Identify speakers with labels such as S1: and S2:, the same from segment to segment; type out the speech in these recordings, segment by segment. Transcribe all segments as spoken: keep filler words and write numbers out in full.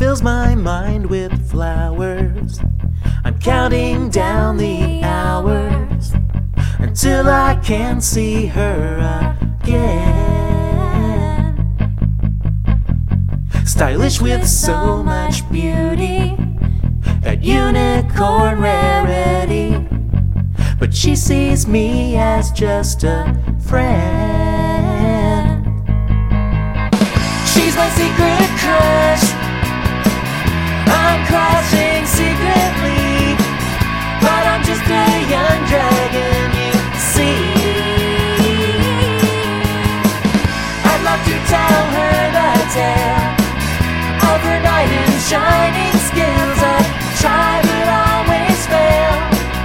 S1: fills my mind with flowers. I'm counting down the hours until I can see her again. Stylish with so much beauty, at unicorn rarity, but she sees me as just a friend. She's my secret crush, I'm crushing secretly, but I'm just a young dragon, you see. I'd love to tell her the tale of her knight in shining skills. I try but always fail.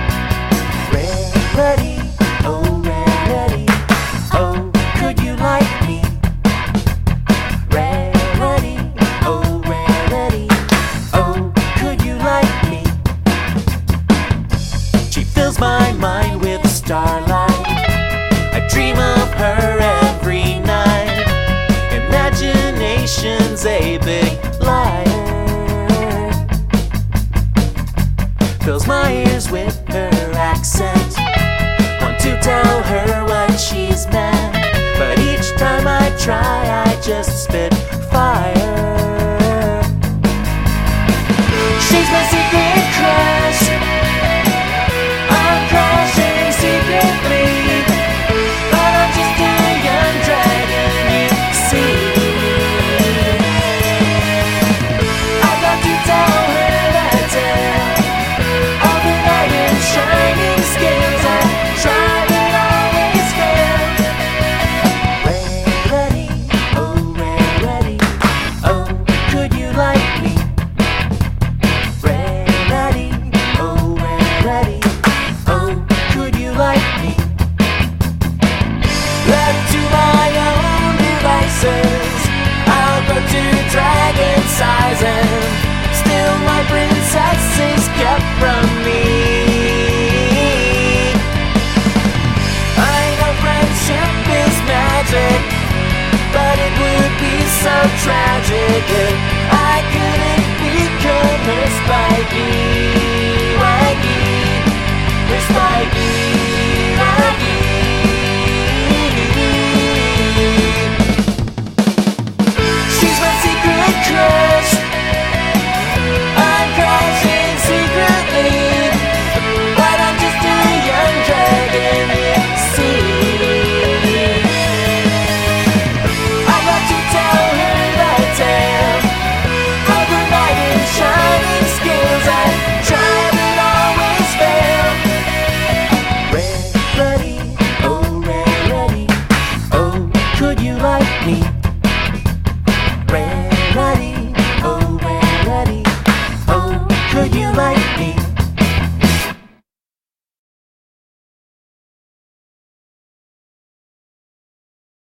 S1: Rarity, oh rarity, oh could you like me? Rarity, oh rarity, oh could you like me? She fills my mind with starlight, I dream of her every night. Imagination's a big liar, fills my ears with her accent. Want to tell her what she's meant, but each time I try I just spit